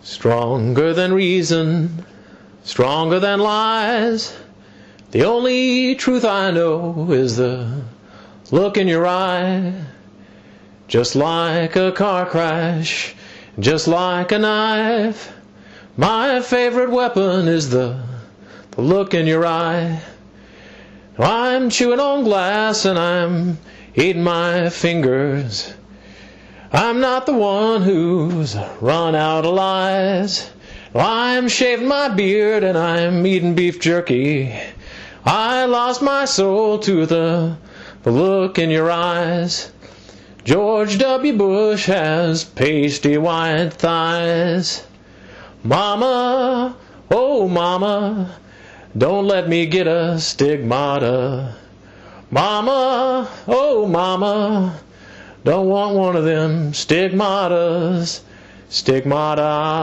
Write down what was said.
Stronger than reason, stronger than lies. The only truth I know is the look in your eye. Just like a car crash, just like a knife, my favorite weapon is the look in your eye. I'm chewing on glass and I'm eating my fingers. I'm not the one who's run out of lies. I'm shaving my beard and I'm eating beef jerky. I lost my soul to the look in your eyes. George W. Bush has pasty white thighs. Mama, oh mama, don't let me get a stigmata. Mama, oh mama, don't want one of them stigmatas. Stigmata.